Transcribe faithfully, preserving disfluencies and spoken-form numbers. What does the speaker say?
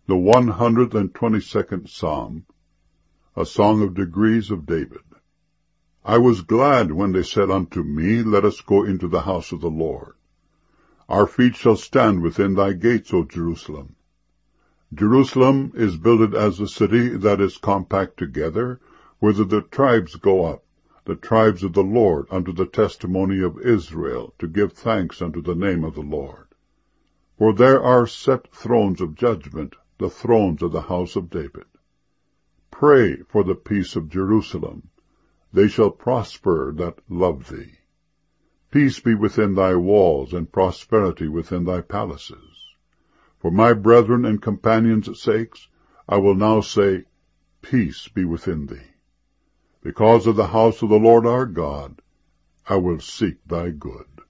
The one hundred and twenty-second Psalm, a song of degrees of David. I was glad when they said unto me, Let us go into the house of the Lord. Our feet shall stand within thy gates, O Jerusalem. Jerusalem is builded as a city that is compact together, whither the tribes go up, the tribes of the Lord, unto the testimony of Israel, to give thanks unto the name of the Lord. For there are set thrones of judgment, the thrones of the house of David. Pray for the peace of Jerusalem. They shall prosper that love thee. Peace be within thy walls, and prosperity within thy palaces. For my brethren and companions' sakes, I will now say, Peace be within thee. Because of the house of the Lord our God, I will seek thy good.